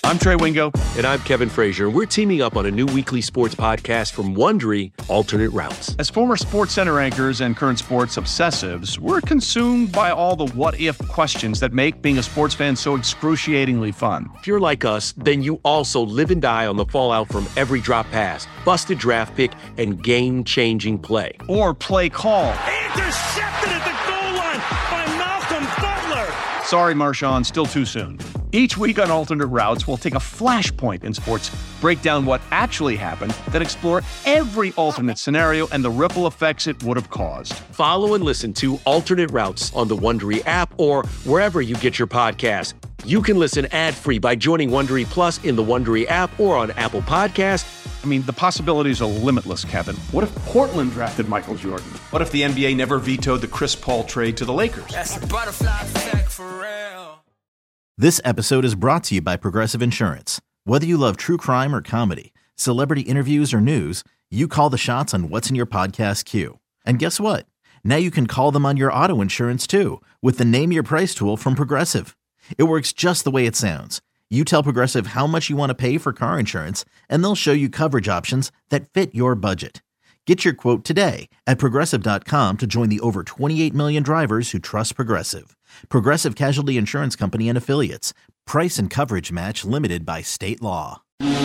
I'm Trey Wingo. And I'm Kevin Frazier. We're teaming up on a new weekly sports podcast from Wondery, Alternate Routes. As former SportsCenter anchors and current sports obsessives, we're consumed by all the what-if questions that make being a sports fan so excruciatingly fun. If you're like us, then you also live and die on the fallout from every drop pass, busted draft pick, and game-changing play. Or play call. Intercepted at the goal line by Malcolm Butler. Sorry, Marshawn, still too soon. Each week on Alternate Routes, we'll take a flashpoint in sports, break down what actually happened, then explore every alternate scenario and the ripple effects it would have caused. Follow and listen to Alternate Routes on the Wondery app or wherever you get your podcasts. You can listen ad-free by joining Wondery Plus in the Wondery app or on Apple Podcasts. I mean, the possibilities are limitless, Kevin. What if Portland drafted Michael Jordan? What if the NBA never vetoed the Chris Paul trade to the Lakers? That's a butterfly effect for real. This episode is brought to you by Progressive Insurance. Whether you love true crime or comedy, celebrity interviews or news, you call the shots on what's in your podcast queue. And guess what? Now you can call them on your auto insurance too with the Name Your Price tool from Progressive. It works just the way it sounds. You tell Progressive how much you want to pay for car insurance, and they'll show you coverage options that fit your budget. Get your quote today at Progressive.com to join the over 28 million drivers who trust Progressive. Progressive Casualty Insurance Company and Affiliates. Price and coverage match limited by state law.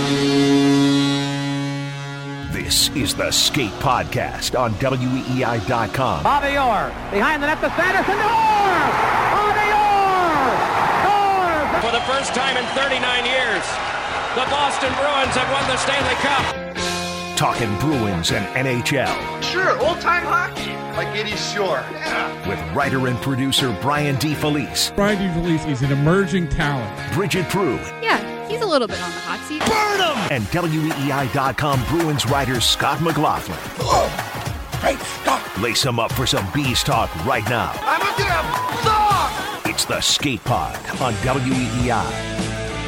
This is the Skate Podcast on WEEI.com. Bobby Orr behind the net to Sanderson. Orr! Bobby Orr! Scores! For the first time in 39 years, the Boston Bruins have won the Stanley Cup. Talking Bruins and NHL. Sure, old-time hockey, like Eddie Shore. Yeah. With writer and producer Brian DeFelice. Brian DeFelice is an emerging talent. Bridget Prue. Yeah, he's a little bit on the hot seat. Burn him! And WEEI.com Bruins writer Scott McLaughlin. Hey, Scott! Lace him up for some Bees talk right now. I'm a damn dog! It's the Skate Pod on WEEI.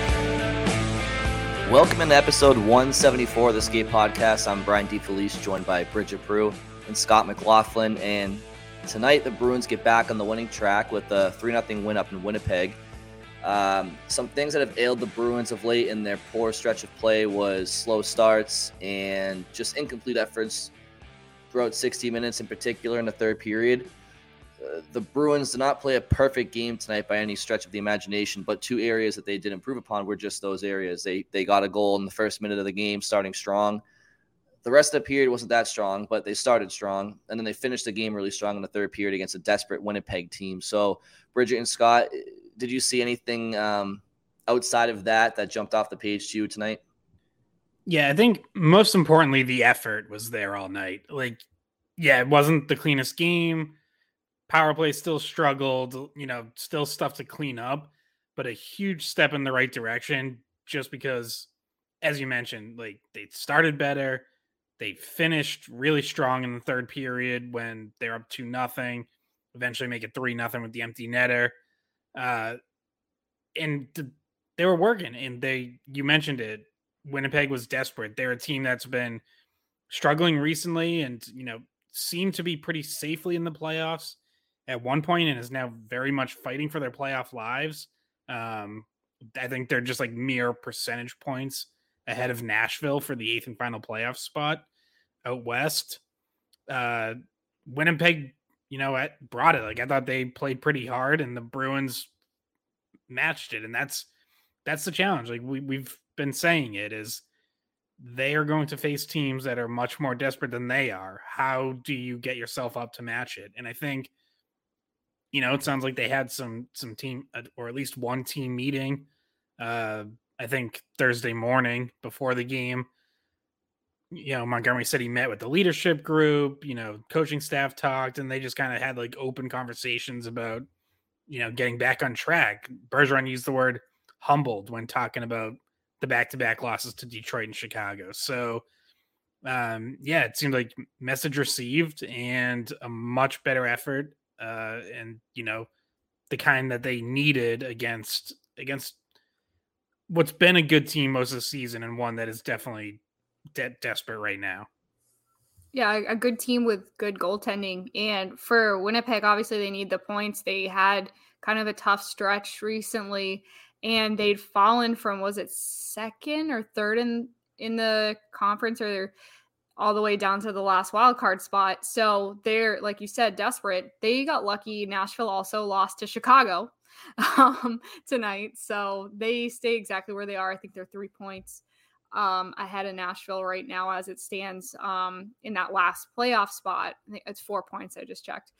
Welcome into episode 174 of the Skate Podcast. I'm Brian DeFelice, joined by Bridget Prue and Scott McLaughlin. And tonight, the Bruins get back on the winning track with a 3-0 win up in Winnipeg. Some things that have ailed the Bruins of late in their poor stretch of play was slow starts and just incomplete efforts throughout 60 minutes, in particular in the third period. The Bruins did not play a perfect game tonight by any stretch of the imagination, but two areas that they did improve upon were just those areas. They got a goal in the first minute of the game, starting strong. The rest of the period wasn't that strong, but they started strong, and then they finished the game really strong in the third period against a desperate Winnipeg team. So, Bridget and Scott, did you see anything outside of that jumped off the page to you tonight? Yeah, I think most importantly, the effort was there all night. It wasn't the cleanest game. Power play still struggled, still stuff to clean up, but a huge step in the right direction just because, as you mentioned, they started better. They finished really strong in the third period when they're up 2-0, eventually make it 3-0 with the empty netter. And they were working, and you mentioned it, Winnipeg was desperate. They're a team that's been struggling recently and, seemed to be pretty safely in the playoffs at one point and is now very much fighting for their playoff lives. I think they're just mere percentage points ahead of Nashville for the 8th and final playoff spot out west. Winnipeg, brought it. I thought they played pretty hard and the Bruins matched it. And that's the challenge. We've been saying it is they are going to face teams that are much more desperate than they are. How do you get yourself up to match it? And I think, it sounds like they had some team or at least one team meeting. I think Thursday morning before the game, Montgomery said he met with the leadership group, coaching staff talked, and they just kind of had open conversations about, getting back on track. Bergeron used the word humbled when talking about the back-to-back losses to Detroit and Chicago. So, it seemed like message received and a much better effort. And the kind that they needed against what's been a good team most of the season and one that is definitely desperate right now. Yeah, a good team with good goaltending. And for Winnipeg, obviously they need the points. They had kind of a tough stretch recently. and they'd fallen from, was it second or third in the conference, or all the way down to the last wild card spot. So they're, like you said, desperate. They got lucky. Nashville also lost to Chicago tonight. So they stay exactly where they are. I think they're 3 points ahead of Nashville right now as it stands in that last playoff spot. I think it's 4 points. I just checked.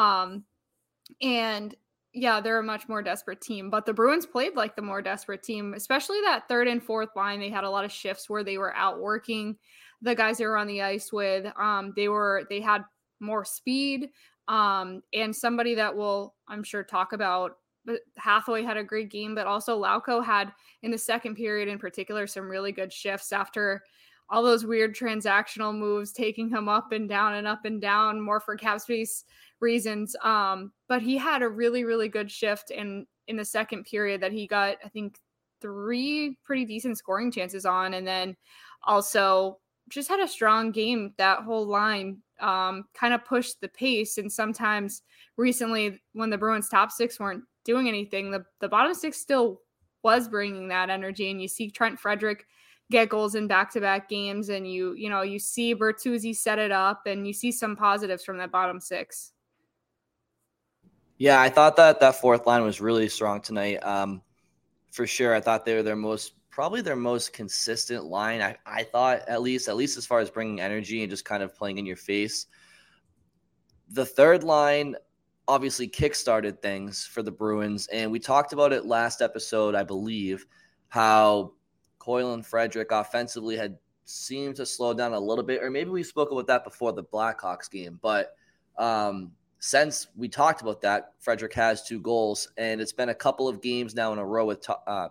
And yeah, they're a much more desperate team, but the Bruins played like the more desperate team, especially that third and fourth line. They had a lot of shifts where they were outworking the guys they were on the ice with. They had more speed, and somebody that we'll, I'm sure, talk about, but Hathaway had a great game, but also Lauko had, in the second period in particular, some really good shifts after all those weird transactional moves, taking him up and down, more for cap space reasons. But he had a really, really good shift in the second period that he got, I think, 3 pretty decent scoring chances on. And then also just had a strong game. That whole line kind of pushed the pace. And sometimes recently when the Bruins top 6 weren't doing anything, the bottom 6 still was bringing that energy. And you see Trent Frederick get goals in back-to-back games, and you see Bertuzzi set it up, and you see some positives from that bottom 6. Yeah, I thought that fourth line was really strong tonight. For sure, I thought they were probably their most consistent line. I thought at least as far as bringing energy and just kind of playing in your face. The third line obviously kickstarted things for the Bruins, and we talked about it last episode, I believe, how Coyle and Frederick offensively had seemed to slow down a little bit, or maybe we spoke about that before the Blackhawks game. But since we talked about that, Frederick has 2 goals, and it's been a couple of games now in a row with Tyler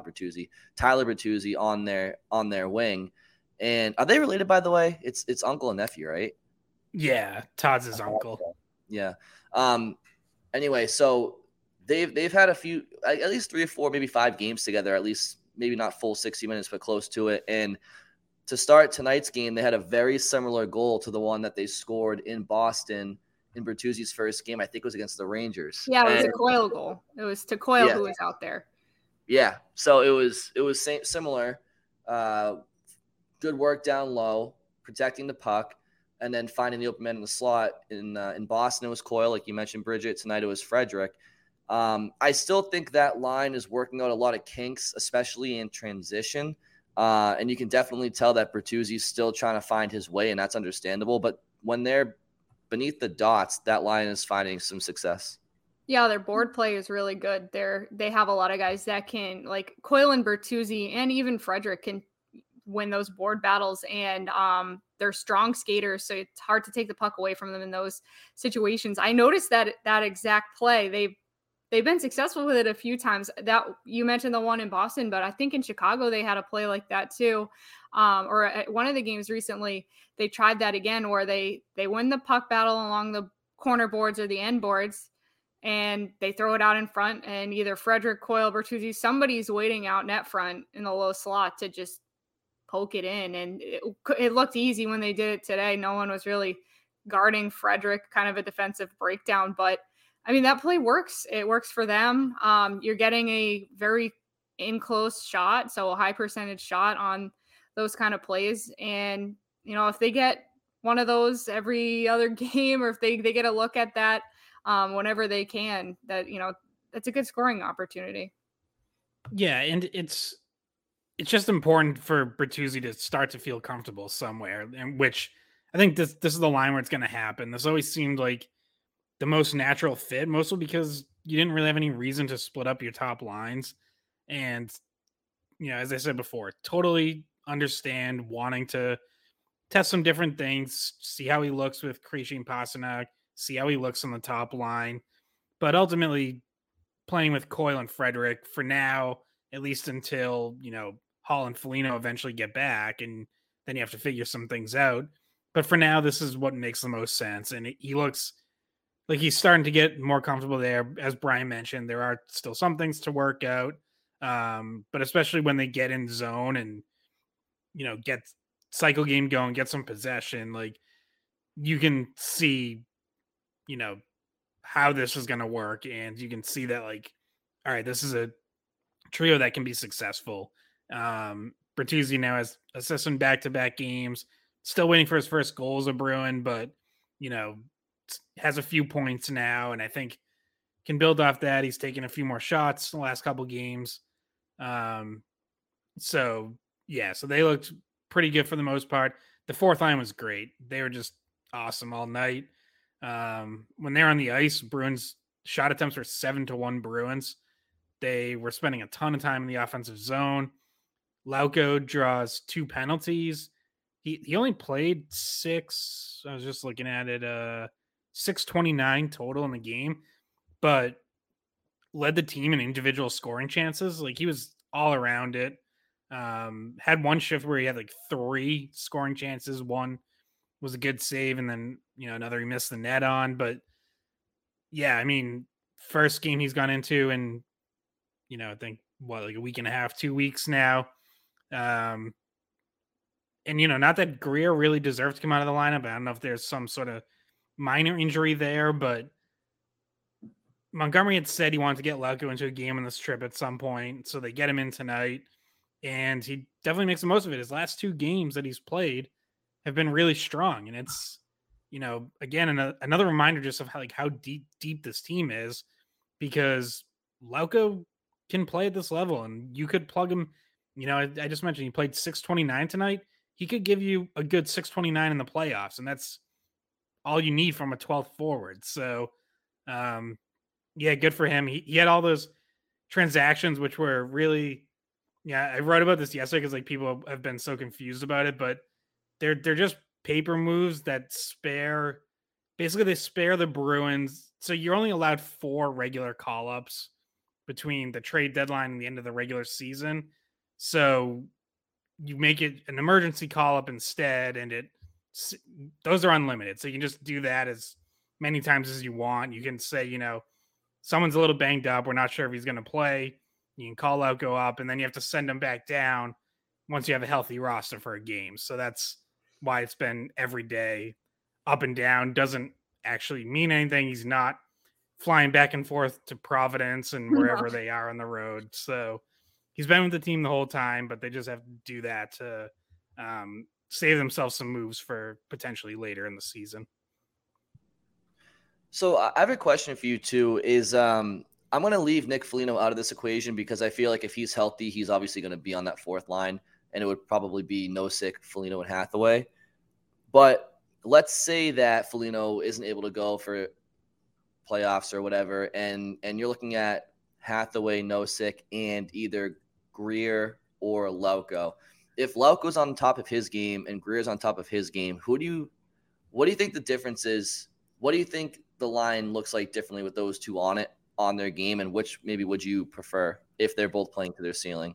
Bertuzzi on their wing. And are they related, by the way? It's uncle and nephew, right? Yeah, Todd's his uncle. Yeah. Anyway, so they've had a few, at least 3 or 4, maybe 5 games together, at least. Maybe not full 60 minutes, but close to it. And to start tonight's game, they had a very similar goal to the one that they scored in Boston in Bertuzzi's first game. I think it was against the Rangers. Yeah, it was a Coyle goal. It was to Coyle who was out there. Yeah, so it was similar. Good work down low, protecting the puck, and then finding the open man in the slot. In Boston, it was Coyle, like you mentioned, Bridget. Tonight it was Frederick. I still think that line is working out a lot of kinks, especially in transition. And you can definitely tell that Bertuzzi's still trying to find his way, and that's understandable. But when they're beneath the dots, that line is finding some success. Yeah, their board play is really good. They have a lot of guys that can, like Coyle and Bertuzzi, and even Frederick can win those board battles, and they're strong skaters, so it's hard to take the puck away from them in those situations. I noticed that exact play. They've been successful with it a few times. That you mentioned the one in Boston, but I think in Chicago they had a play like that too. Or at one of the games recently, they tried that again where they win the puck battle along the corner boards or the end boards, and they throw it out in front, and either Frederick, Coyle, Bertuzzi, somebody's waiting out net front in the low slot to just poke it in. And it looked easy when they did it today. No one was really guarding Frederick, kind of a defensive breakdown, but I mean, that play works. It works for them. You're getting a very in-close shot, so a high percentage shot on those kind of plays. And, if they get one of those every other game, or if they get a look at that whenever they can, that's a good scoring opportunity. Yeah, and it's just important for Bertuzzi to start to feel comfortable somewhere, and which I think this is the line where it's going to happen. This always seemed like the most natural fit, mostly because you didn't really have any reason to split up your top lines. And, as I said before, totally understand wanting to test some different things, see how he looks with Krejci and Pastrnak, see how he looks on the top line. But ultimately, playing with Coyle and Frederick for now, at least until, Hall and Foligno eventually get back, and then you have to figure some things out. But for now, this is what makes the most sense. And he looks like he's starting to get more comfortable there. As Brian mentioned, there are still some things to work out. But especially when they get in zone and, get cycle game going, get some possession, like you can see, how this is going to work. And you can see that, like, all right, this is a trio that can be successful. Bertuzzi now has assisted back-to-back games, still waiting for his first goal as a Bruin, but, has a few points now, and I think can build off that. He's taken a few more shots in the last couple games. So they looked pretty good for the most part. The fourth line was great. They were just awesome all night. When they're on the ice, Bruins shot attempts were 7-1 Bruins. They were spending a ton of time in the offensive zone. Lauko draws 2 penalties. He only played 6. I was just looking at it. 629 total in the game, but led the team in individual scoring chances. Like, he was all around it. Had one shift where he had like 3 scoring chances. One was a good save, and then another he missed the net on. But yeah, I mean, first game he's gone into, and I think like a week and a half, 2 weeks now. And not that Greer really deserves to come out of the lineup. I don't know if there's some sort of minor injury there, but Montgomery had said he wanted to get Lauko into a game on this trip at some point, so they get him in tonight, and he definitely makes the most of it. His last 2 games that he's played have been really strong, and it's again another reminder just of how deep this team is, because Lauko can play at this level, and you could plug him. I just mentioned he played 629 tonight. He could give you a good 629 in the playoffs, and that's all you need from a 12th forward. So, good for him. He had all those transactions, which were really, I wrote about this yesterday because people have been so confused about it, but they're just paper moves that spare the Bruins. So you're only allowed 4 regular call-ups between the trade deadline and the end of the regular season. So you make it an emergency call-up instead, and those are unlimited. So you can just do that as many times as you want. You can say, someone's a little banged up, we're not sure if he's going to play. You can call out, go up, and then you have to send him back down once you have a healthy roster for a game. So that's why it's been every day, up and down. Doesn't actually mean anything. He's not flying back and forth to Providence and wherever they are on the road. So he's been with the team the whole time, but they just have to do that to save themselves some moves for potentially later in the season. So I have a question for you too, is I'm going to leave Nick Foligno out of this equation because I feel like if he's healthy, he's obviously going to be on that 4th line, and it would probably be Nosek, Foligno, and Hathaway. But let's say that Foligno isn't able to go for playoffs or whatever, and you're looking at Hathaway, Nosek, and either Greer or Lauko. If Lauko's on top of his game and Greer's on top of his game, what do you think the difference is? What do you think the line looks like differently with those two on their game, and which maybe would you prefer if they're both playing to their ceiling?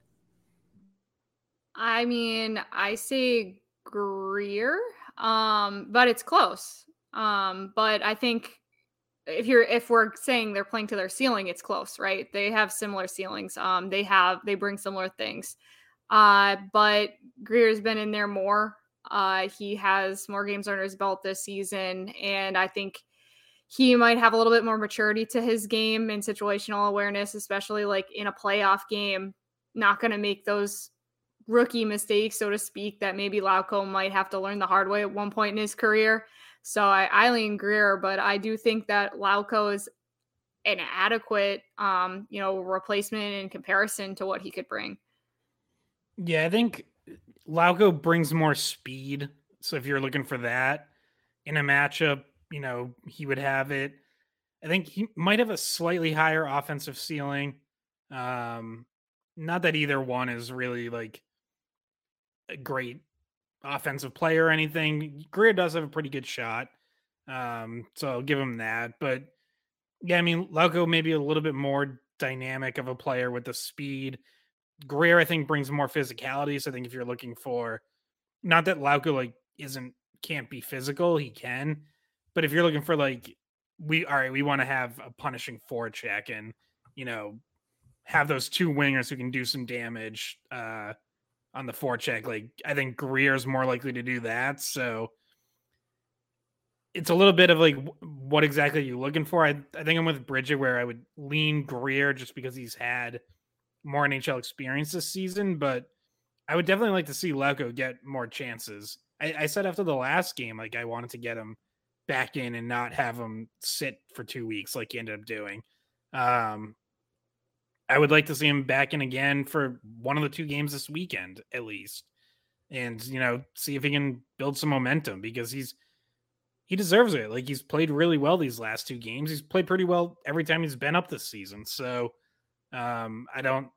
I mean, I say Greer, but it's close. But I think if we're saying they're playing to their ceiling, it's close, right? They have similar ceilings. They bring similar things. But Greer's been in there more. He has more games under his belt this season, and I think he might have a little bit more maturity to his game and situational awareness, especially like in a playoff game. Not going to make those rookie mistakes, so to speak, that maybe Lauko might have to learn the hard way at one point in his career. So I lean Greer, but I do think that Lauko is an adequate, replacement in comparison to what he could bring. Yeah, I think Lauko brings more speed. So if you're looking for that in a matchup, he would have it. I think he might have a slightly higher offensive ceiling. Not that either one is really like a great offensive player or anything. Greer does have a pretty good shot. So I'll give him that. But yeah, I mean, Lauko maybe a little bit more dynamic of a player with the speed. Greer, I think, brings more physicality. So I think if you're looking for, not that Lauko can't be physical, he can. But if you're looking for we want to have a punishing forecheck and, have those two wingers who can do some damage on the forecheck. I think Greer's more likely to do that. So it's a little bit of what exactly are you looking for? I think I'm with Bridget where I would lean Greer just because he's had more NHL experience this season, but I would definitely like to see Lauko get more chances. I said after the last game, like I wanted to get him back in and not have him sit for 2 weeks like he ended up doing. I would like to see him back in again for one of the 2 games this weekend, at least. And, see if he can build some momentum because he deserves it. Like he's played really well these last 2 games. He's played pretty well every time he's been up this season. So I don't,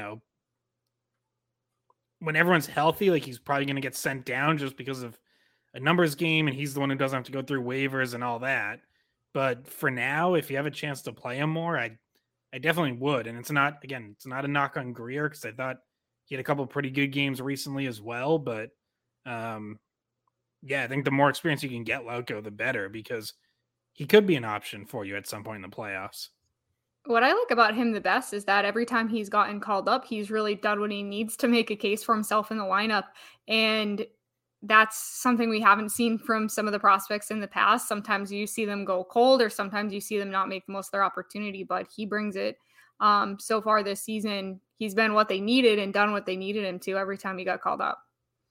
when everyone's healthy, like he's probably going to get sent down just because of a numbers game. And he's the one who doesn't have to go through waivers and all that. But for now, if you have a chance to play him more, I definitely would. And it's not a knock on Greer because I thought he had a couple of pretty good games recently as well. But I think the more experience you can get Lauko, the better, because he could be an option for you at some point in the playoffs. What I like about him the best is that every time he's gotten called up, he's really done what he needs to make a case for himself in the lineup. And that's something we haven't seen from some of the prospects in the past. Sometimes you see them go cold or sometimes you see them not make the most of their opportunity, but he brings it. So far this season, he's been what they needed and done what they needed him to every time he got called up.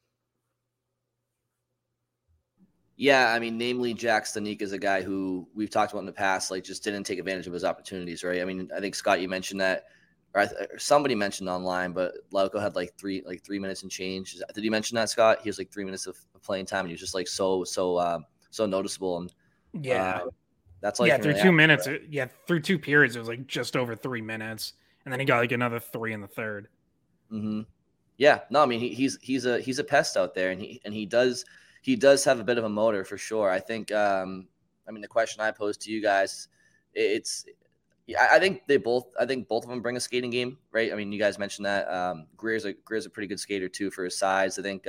Yeah, I mean, namely Jack Stanek is a guy who we've talked about in the past, like just didn't take advantage of his opportunities, right? I mean, I think Scott, you mentioned that, or somebody mentioned online, but Lauko had like 3 minutes and change. Did you mention that, Scott? He was like 3 minutes of playing time, and he was just like so noticeable. And that's like through 2 minutes, right? Through 2 periods, it was like just over 3 minutes, and then he got like another 3 in the third. Mm-hmm. Yeah, no, I mean he's a pest out there, and he does have a bit of a motor for sure. I think, the question I posed to you guys, I think both of them bring a skating game, right? I mean, you guys mentioned that Greer's a pretty good skater too for his size. I think,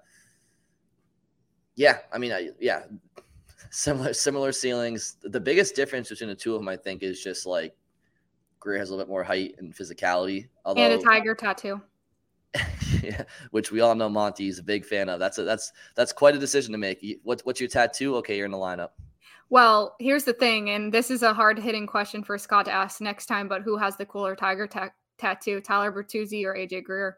similar ceilings. The biggest difference between the two of them, I think, is just like Greer has a little bit more height and physicality. And a tiger tattoo. Yeah, which we all know Monty is a big fan of. That's quite a decision to make. What's your tattoo? Okay, you're in the lineup. Well, here's the thing, and this is a hard-hitting question for Scott to ask next time, but who has the cooler tiger tattoo, Tyler Bertuzzi or AJ Greer?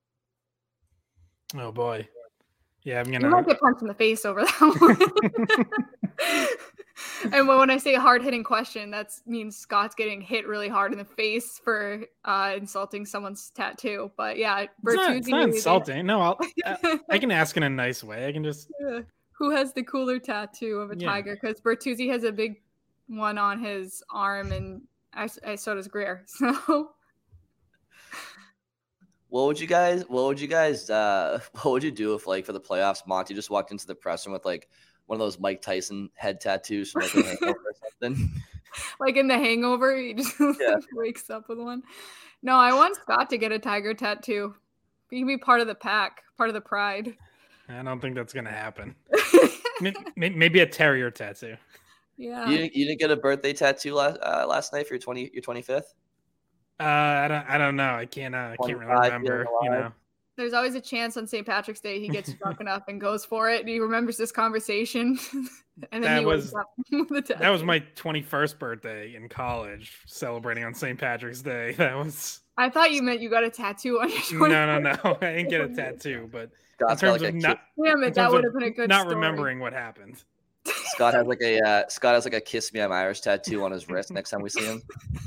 Oh, boy. Yeah, You might get punched in the face over that one. And when I say hard-hitting question, that means Scott's getting hit really hard in the face for insulting someone's tattoo. But yeah, Bertuzzi. It's not insulting. No, I can ask in a nice way. I can just. Who has the cooler tattoo of a tiger? Because Bertuzzi has a big one on his arm, and so does Greer. So. What would you do if, like, for the playoffs, Monty just walked into the press room with like one of those Mike Tyson head tattoos from like The Hangover or something? Like in The Hangover, he just wakes up with one. No, I want Scott to get a tiger tattoo. He can be part of the pack, part of the pride. I don't think that's gonna happen. Maybe a terrier tattoo. Yeah. You didn't get a birthday tattoo last night for your 25th? I don't know. I can't really remember. There's always a chance on St. Patrick's Day he gets drunk enough and goes for it. And he remembers this conversation, and then wakes up with the tattoo. That was my 21st birthday in college, celebrating on St. Patrick's Day. I thought you meant you got a tattoo on your 21st. No. I didn't get a tattoo, but Scott's in terms of that would have been a good not story. Remembering what happened. Scott has like a "Kiss Me, I'm Irish" tattoo on his wrist next time we see him.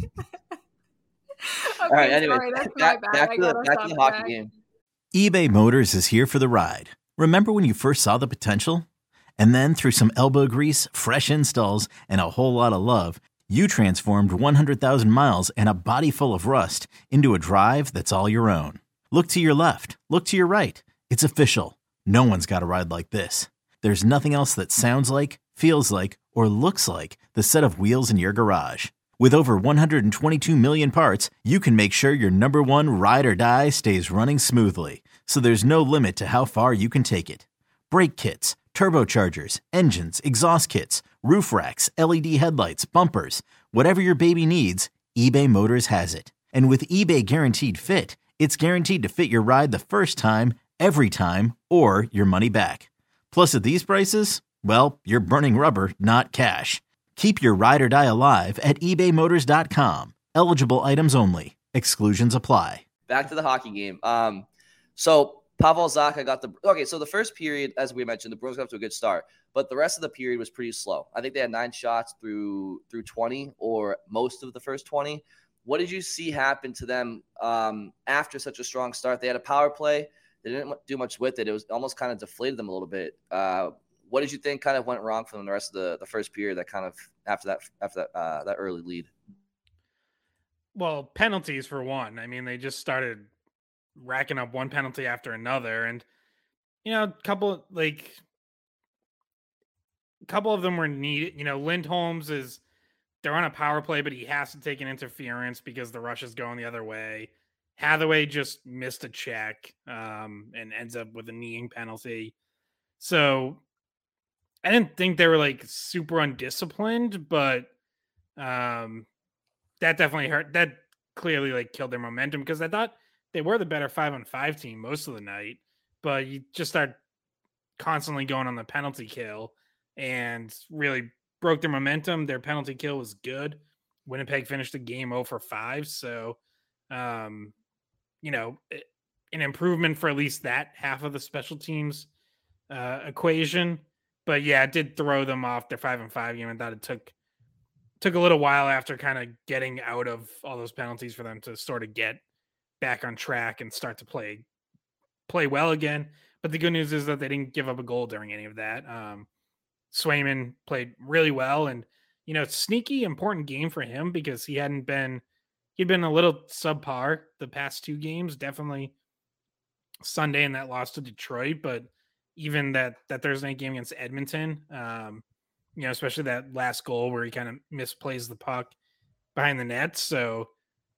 All right. Anyway, back to the hockey game. eBay Motors is here for the ride. Remember when you first saw the potential? And then through some elbow grease, fresh installs, and a whole lot of love, you transformed 100,000 miles and a body full of rust into a drive that's all your own. Look to your left. Look to your right. It's official. No one's got a ride like this. There's nothing else that sounds like, feels like, or looks like the set of wheels in your garage. With over 122 million parts, you can make sure your number one ride or die stays running smoothly, so there's no limit to how far you can take it. Brake kits, turbochargers, engines, exhaust kits, roof racks, LED headlights, bumpers, whatever your baby needs, eBay Motors has it. And with eBay Guaranteed Fit, it's guaranteed to fit your ride the first time, every time, or your money back. Plus, at these prices, well, you're burning rubber, not cash. Keep your ride or die alive at ebaymotors.com. Eligible items only. Exclusions apply. back to the hockey game. So Pavel Zacha got so the first period, as we mentioned, the Bruins got off to a good start, but the rest of the period was pretty slow. I think they had 9 shots through 20, or most of the first 20. What did you see happen to them after such a strong start? They had a power play. They didn't do much with it. It was almost kind of deflated them a little bit. What did you think kind of went wrong for them the rest of the first period? That kind of after that early lead. Well, penalties for one. I mean, they just started racking up one penalty after another, and a couple of them were needed. Lindholm's they're on a power play, but he has to take an interference because the rush is going the other way. Hathaway just missed a check and ends up with a kneeing penalty. So I didn't think they were super undisciplined, but that definitely hurt. That clearly killed their momentum, because I thought they were the better 5-on-5 team most of the night, but you just start constantly going on the penalty kill and really broke their momentum. Their penalty kill was good. Winnipeg finished the game 0-for-5. So, an improvement for at least that half of the special teams equation. But yeah, it did throw them off their 5-on-5 game. I thought it took a little while after kind of getting out of all those penalties for them to sort of get back on track and start to play well again. But the good news is that they didn't give up a goal during any of that. Swayman played really well, and sneaky important game for him, because he'd been a little subpar the past 2 games, definitely Sunday in that loss to Detroit, but even that Thursday night game against Edmonton, especially that last goal where he kind of misplays the puck behind the net. So,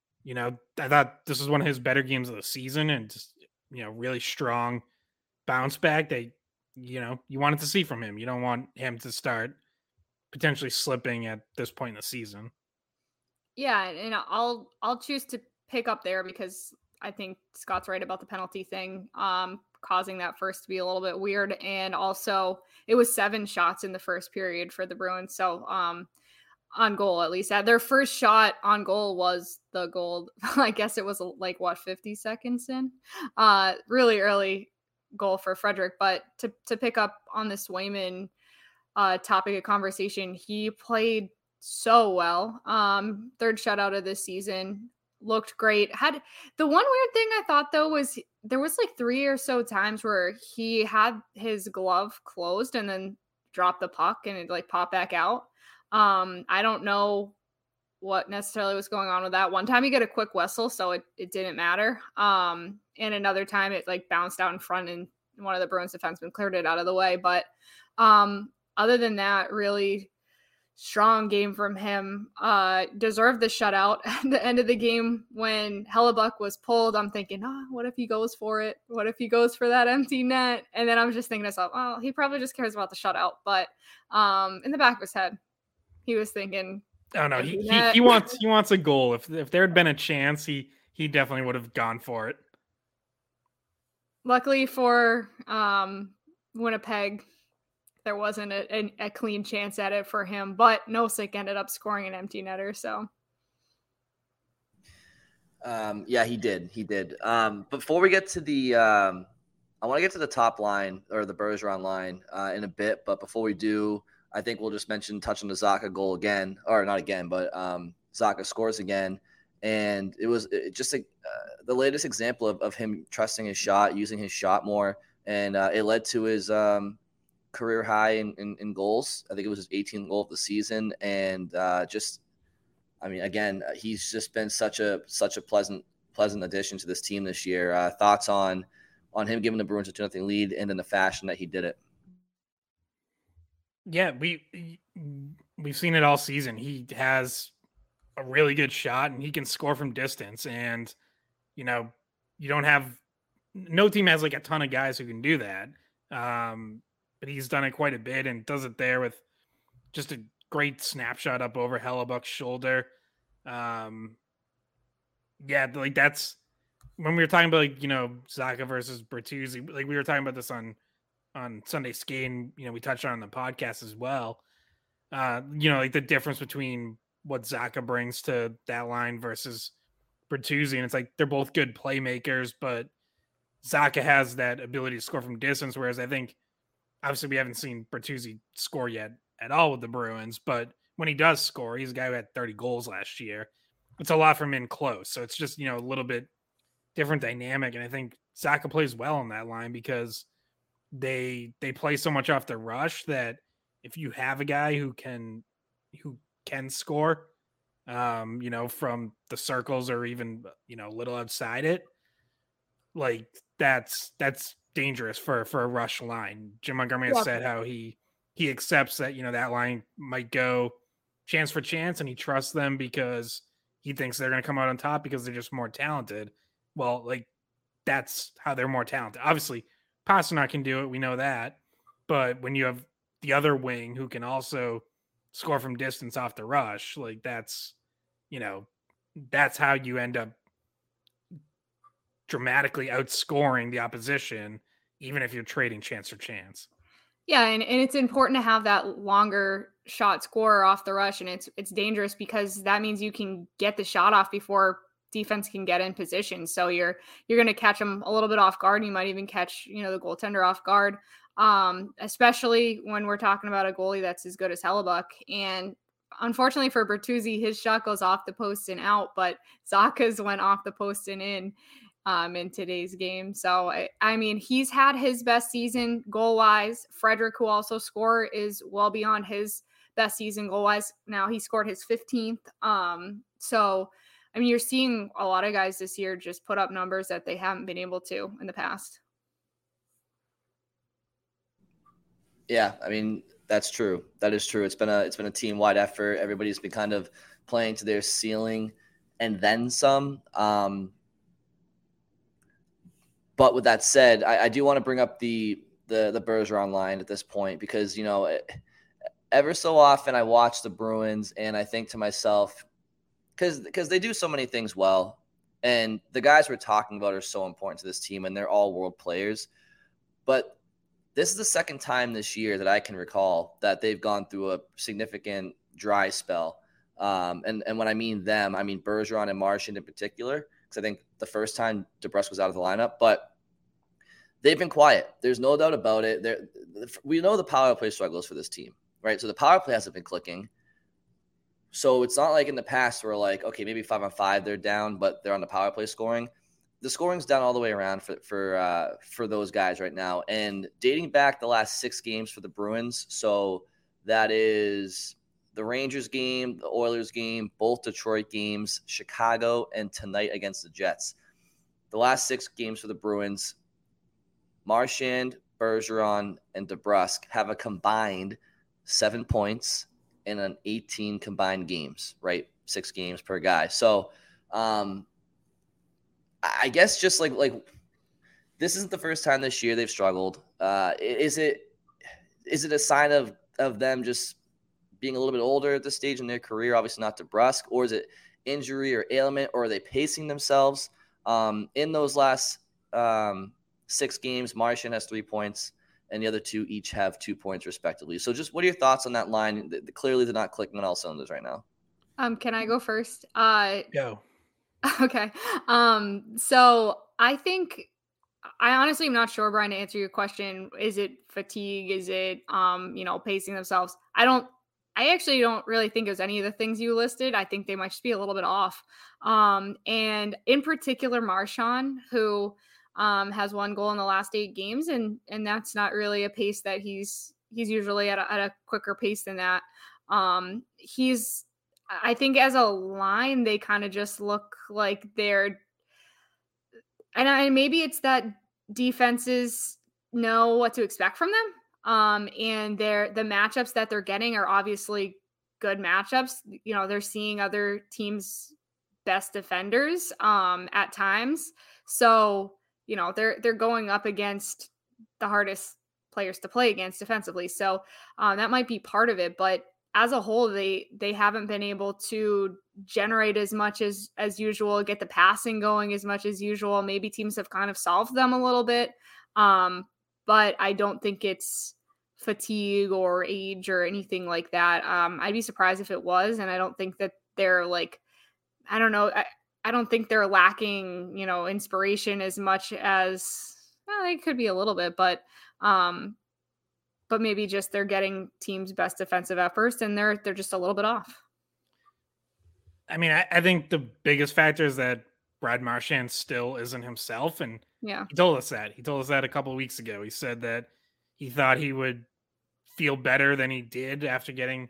I thought this was one of his better games of the season, and just, really strong bounce back. You wanted to see from him. You don't want him to start potentially slipping at this point in the season. Yeah, and I'll choose to pick up there, because I think Scott's right about the penalty thing, causing that first to be a little bit weird. And also, it was 7 shots in the first period for the Bruins. So, on goal, at least. Their first shot on goal was the goal. I guess it was 50 seconds in? Really early goal for Frederic. But to pick up on the Swayman topic of conversation, he played so well. 3rd shutout of this season. Looked great. Had the one weird thing I thought, though, was there was 3 or so times where he had his glove closed and then dropped the puck and it popped back out. I don't know what necessarily was going on with that. One time he got a quick whistle, so it didn't matter. And another time it bounced out in front and one of the Bruins defensemen cleared it out of the way. But other than that, really strong game from him. Deserved the shutout at the end of the game when Hellebuck was pulled. I'm thinking, what if he goes for it? What if he goes for that empty net? And then I'm just thinking to myself, he probably just cares about the shutout. But in the back of his head, he was thinking, oh no, he wants a goal. If there had been a chance, he definitely would have gone for it. Luckily for Winnipeg, there wasn't a clean chance at it for him, but Nosek ended up scoring an empty netter. So, yeah, he did. Before we get to the, I want to get to the top line or the Bergeron line in a bit. But before we do, I think we'll just touch on the Zacha goal again, or not again, but Zacha scores again. And it was just the latest example of him trusting his shot, using his shot more. And it led to his career high in goals. I think it was his 18th goal of the season. And again, he's just been such a pleasant addition to this team this year. Thoughts on him giving the Bruins a 2-0 lead and in the fashion that he did it? Yeah, we've seen it all season. He has a really good shot and he can score from distance. And, no team has a ton of guys who can do that. But he's done it quite a bit and does it there with just a great snapshot up over Hellebuck's shoulder. That's when we were talking about Zacha versus Bertuzzi. We were talking about this on Sunday Skate, and we touched on the podcast as well. The difference between what Zacha brings to that line versus Bertuzzi, and it's like they're both good playmakers, but Zacha has that ability to score from distance, whereas I think obviously we haven't seen Bertuzzi score yet at all with the Bruins, but when he does score, he's a guy who had 30 goals last year. It's a lot from in close, so it's just, a little bit different dynamic, and I think Zacha plays well on that line because they play so much off the rush that if you have a guy who can score, from the circles or even, a little outside it, like that's dangerous for a rush line. Jim Montgomery has said how he accepts that, that line might go chance for chance and he trusts them because he thinks they're going to come out on top because they're just more talented. Well, like that's how they're more talented. Obviously, Pastrnak can do it. We know that. But when you have the other wing who can also score from distance off the rush, like that's how you end up dramatically outscoring the opposition, even if you're trading chance for chance. Yeah, and it's important to have that longer shot scorer off the rush, and it's dangerous because that means you can get the shot off before defense can get in position. So you're going to catch them a little bit off guard. You might even catch, the goaltender off guard, especially when we're talking about a goalie that's as good as Hellebuyck. And unfortunately for Bertuzzi, his shot goes off the post and out, but Zacha's went off the post and in today's game. So, I mean, he's had his best season goal-wise. Frederic, who also scored, is well beyond his best season goal-wise. Now he scored his 15th. So, I mean, you're seeing a lot of guys this year just put up numbers that they haven't been able to in the past. Yeah, I mean, that's true. That is true. It's been a team-wide effort. Everybody's been kind of playing to their ceiling and then some. But with that said, I do want to bring up the Bergeron line at this point because, ever so often I watch the Bruins and I think to myself, because they do so many things well, and the guys we're talking about are so important to this team, and they're all world players. But this is the second time this year that I can recall that they've gone through a significant dry spell. And when I mean them, I mean Bergeron and Marchand in particular, because I think the first time DeBrusk was out of the lineup, but they've been quiet. There's no doubt about it. We know the power play struggles for this team, right? So the power play hasn't been clicking. So it's not like in the past where like, okay, maybe 5-on-5 they're down, but they're on the power play scoring. The scoring's down all the way around for those guys right now. And dating back the last 6 games for the Bruins, so that is the Rangers game, the Oilers game, both Detroit games, Chicago, and tonight against the Jets. The last 6 games for the Bruins, Marchand, Bergeron, and DeBrusk have a combined 7 points in an 18 combined games, right? 6 games per guy. So I guess just like this isn't the first time this year they've struggled. Is it a sign of them just being a little bit older at this stage in their career, obviously not DeBrusk, or is it injury or ailment, or are they pacing themselves? In those last 6 games, Marchand has 3 points, and the other 2 each have 2 points respectively. So just what are your thoughts on that line? Clearly they're not clicking on all cylinders right now. Can I go first? Go. Okay. So I think I honestly am not sure, Brian, to answer your question. Is it fatigue? Is it, pacing themselves? I actually don't really think it was any of the things you listed. I think they might just be a little bit off. And in particular, Marchand, who has 1 goal in the last 8 games, and that's not really a pace that he's usually at a quicker pace than that. I think as a line, they kind of just look like they're, and maybe it's that defenses know what to expect from them. And the matchups that they're getting are obviously good matchups. They're seeing other teams' best defenders at times. So, they're going up against the hardest players to play against defensively. So that might be part of it, but as a whole, they haven't been able to generate as much as usual, get the passing going as much as usual. Maybe teams have kind of solved them a little bit. But I don't think it's fatigue or age or anything like that. I'd be surprised if it was. And I don't think that they're like, I don't know. I don't think they're lacking, inspiration as much as they could be a little bit, but maybe just they're getting teams' best defensive efforts and they're just a little bit off. I mean, I think the biggest factor is that Brad Marchand still isn't himself. And yeah, he told us that. He told us that a couple of weeks ago. He said that he thought he would feel better than he did after getting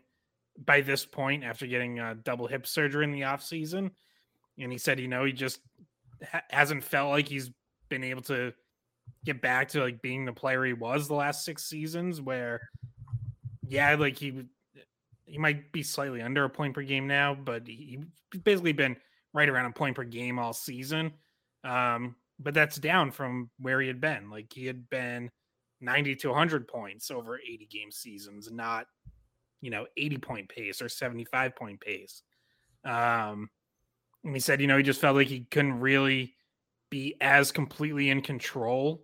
double hip surgery in the offseason. And he said, he just hasn't felt like he's been able to get back to like being the player he was the last 6 seasons, where, like he might be slightly under a point per game now, but he's basically been right around a point per game all season. But that's down from where he had been. Like he had been 90 to 100 points over 80 game seasons, not, 80 point pace or 75 point pace. And he said, he just felt like he couldn't really be as completely in control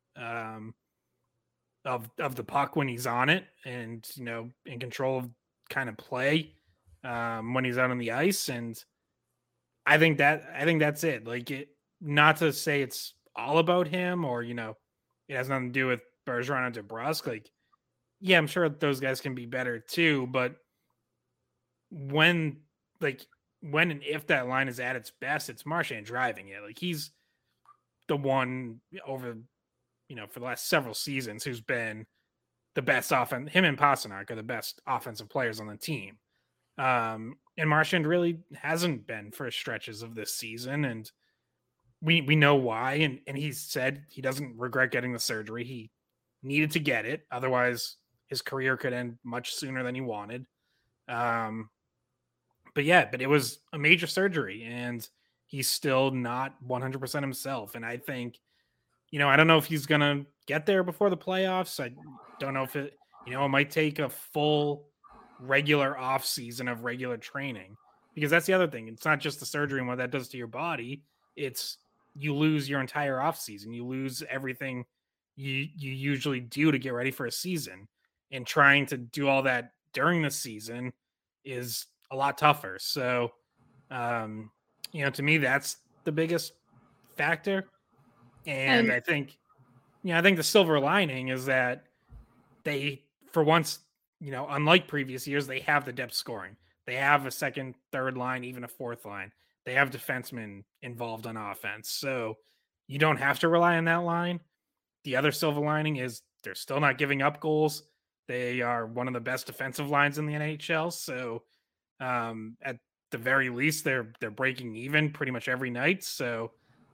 of the puck when he's on it, and in control of kind of play when he's out on the ice. And I think that's it. Like, it, not to say it's all about him or it has nothing to do with Bergeron and DeBrusk. Like, yeah, I'm sure those guys can be better too, but when and if that line is at its best, it's Marchand driving it. Like, he's the one over, for the last several seasons who's been the best offense. Him and Pastrnak are the best offensive players on the team. And Marchand really hasn't been for stretches of this season. And we know why. And he said he doesn't regret getting the surgery. He needed to get it. Otherwise his career could end much sooner than he wanted. But it was a major surgery and he's still not 100% himself. And I think, I don't know if he's going to get there before the playoffs. I don't know if it might take a full regular off season of regular training, because that's the other thing. It's not just the surgery and what that does to your body. It's you lose your entire off season. You lose everything you usually do to get ready for a season, and trying to do all that during the season is a lot tougher. So, to me, that's the biggest factor. And I think the silver lining is that they, for once, unlike previous years, they have the depth scoring. They have a second, third line, even a fourth line. They have defensemen involved on offense. So you don't have to rely on that line. The other silver lining is they're still not giving up goals. They are one of the best defensive lines in the NHL. So at the very least, they're breaking even pretty much every night. So,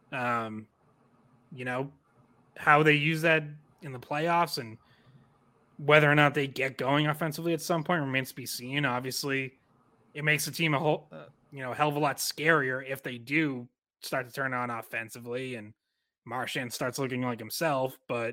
how they use that in the playoffs and whether or not they get going offensively at some point remains to be seen. Obviously, it makes the team a whole, hell of a lot scarier if they do start to turn on offensively and Marchand starts looking like himself. But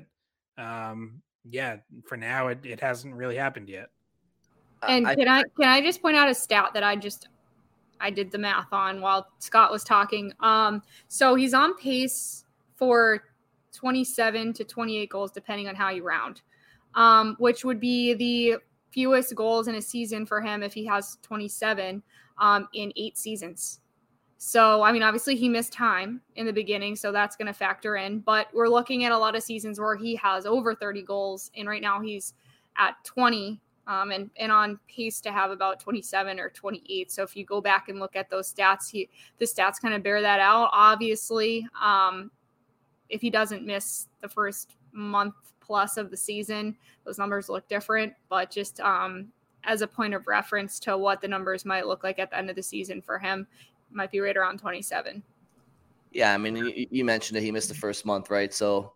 for now, it hasn't really happened yet. And can I just point out a stat that I did the math on while Scott was talking. So he's on pace for 27 to 28 goals, depending on how you round, which would be the fewest goals in a season for him if he has 27 in 8 seasons. So, I mean, obviously he missed time in the beginning, so that's going to factor in. But we're looking at a lot of seasons where he has over 30 goals, and right now he's at 20 and on pace to have about 27 or 28. So if you go back and look at those stats, the stats kind of bear that out. Obviously, if he doesn't miss the first month plus of the season, those numbers look different. But just as a point of reference to what the numbers might look like at the end of the season for him, might be right around 27. Yeah, I mean, you mentioned that he missed the first month, right? So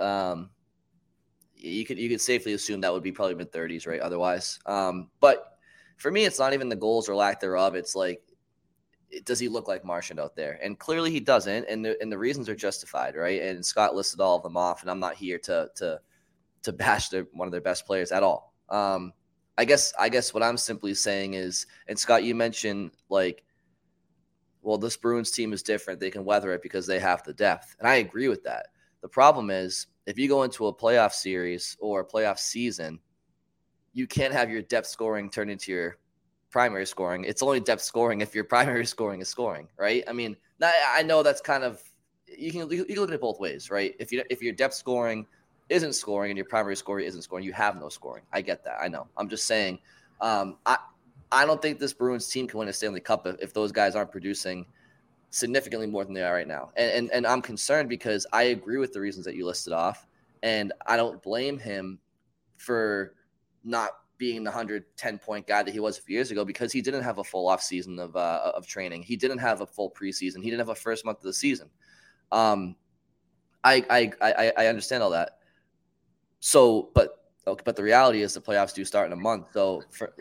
you could safely assume that would be probably mid-30s, right? Otherwise, but for me, it's not even the goals or lack thereof. It's like, does he look like Marchand out there? And clearly he doesn't, and the reasons are justified, right? And Scott listed all of them off, and I'm not here to bash one of their best players at all. I guess what I'm simply saying is, and Scott, you mentioned like, well, this Bruins team is different. They can weather it because they have the depth. And I agree with that. The problem is, if you go into a playoff series or a playoff season, you can't have your depth scoring turn into your primary scoring. It's only depth scoring if your primary scoring is scoring, right? I mean, I know that's kind of you can look at it both ways, right? If your depth scoring isn't scoring and your primary scoring isn't scoring, you have no scoring. I get that. I know. I'm just saying, I don't think this Bruins team can win a Stanley Cup if those guys aren't producing significantly more than they are right now. And I'm concerned because I agree with the reasons that you listed off, and I don't blame him for not being the 110-point guy that he was a few years ago, because he didn't have a full off season of training. He didn't have a full preseason. He didn't have a first month of the season. I understand all that. So, but the reality is the playoffs do start in a month. So,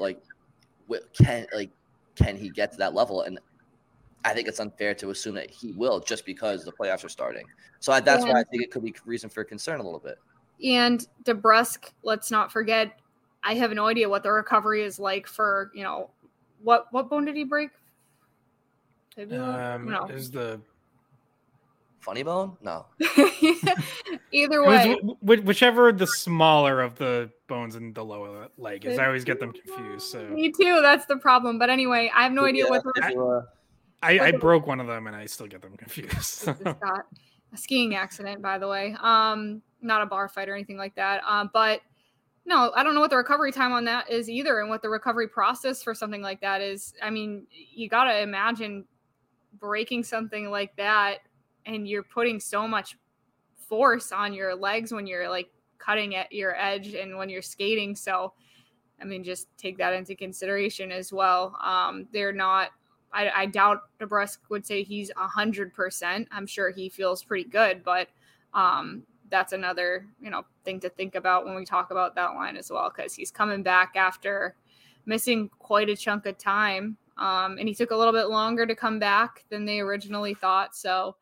can he get to that level? And I think it's unfair to assume that he will just because the playoffs are starting. So that's why I think it could be reason for concern a little bit. And DeBrusk, let's not forget, I have no idea what the recovery is like for, what bone did he break? No. Is the funny bone? No. Either way. Whichever the smaller of the bones in the lower leg is. I always get them confused. So. Me too. That's the problem. But anyway, I have no idea what I broke one of them and I still get them confused. Got a skiing accident, by the way. Not a bar fight or anything like that. But no, I don't know what the recovery time on that is either, and what the recovery process for something like that is. I mean, you got to imagine breaking something like that, and you're putting so much force on your legs when you're like cutting at your edge and when you're skating. So, I mean, just take that into consideration as well. They're not. I doubt DeBrusk would say he's 100%. I'm sure he feels pretty good, but that's another, thing to think about when we talk about that line as well, because he's coming back after missing quite a chunk of time. And he took a little bit longer to come back than they originally thought. So,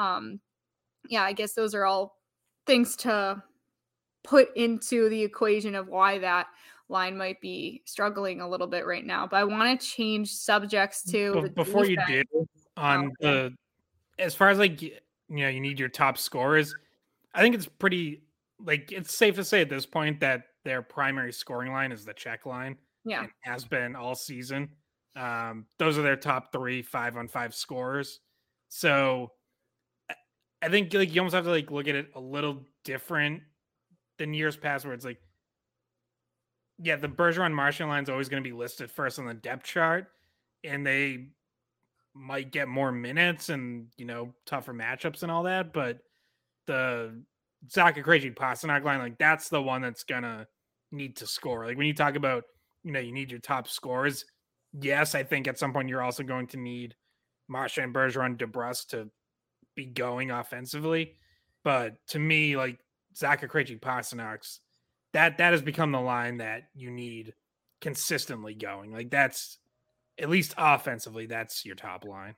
I guess those are all things to put into the equation of why that line might be struggling a little bit right now. But I want to change subjects to before you do on as far as you need your top scorers. I think it's pretty it's safe to say at this point that their primary scoring line is the Czech line. Yeah, and has been all season. Those are their top 3 5-on-5 scorers. So I think you almost have to look at it a little different than years past, where it's the Bergeron-Marchand line is always going to be listed first on the depth chart, and they might get more minutes and tougher matchups and all that. But the Zacha Krejci-Pastrnak line, that's the one that's gonna need to score. When you talk about you need your top scorers, yes, I think at some point you're also going to need Marchand, Bergeron, DeBrusk to be going offensively. But to me, Zacha Krejci-Pastrnak's that has become the line that you need consistently going. That's at least offensively, that's your top line.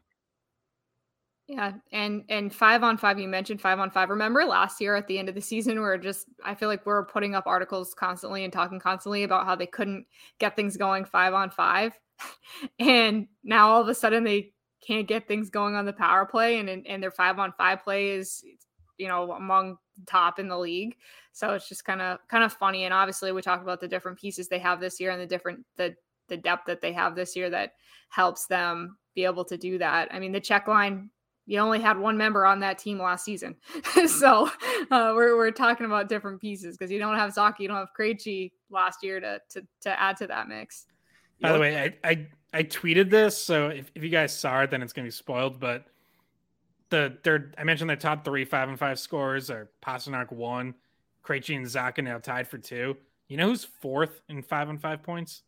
Yeah, and 5-on-5, you mentioned 5-on-5. Remember last year at the end of the season, I feel like we're putting up articles constantly and talking constantly about how they couldn't get things going 5-on-5, and now all of a sudden they can't get things going on the power play, and their 5-on-5 play is among the top in the league. So it's just kind of funny. And obviously we talked about the different pieces they have this year and the depth that they have this year that helps them be able to do that. I mean, the Czech line, you only had one member on that team last season. So we're talking about different pieces, because you don't have Zacha, you don't have Krejci last year to add to that mix. By the way, I tweeted this, so if you guys saw it, then it's going to be spoiled. But I mentioned their top 3 5-on-5 scorers are Pastrnak 1, Krejci and Zacha now tied for 2. You know who's 4th in 5-on-5 points?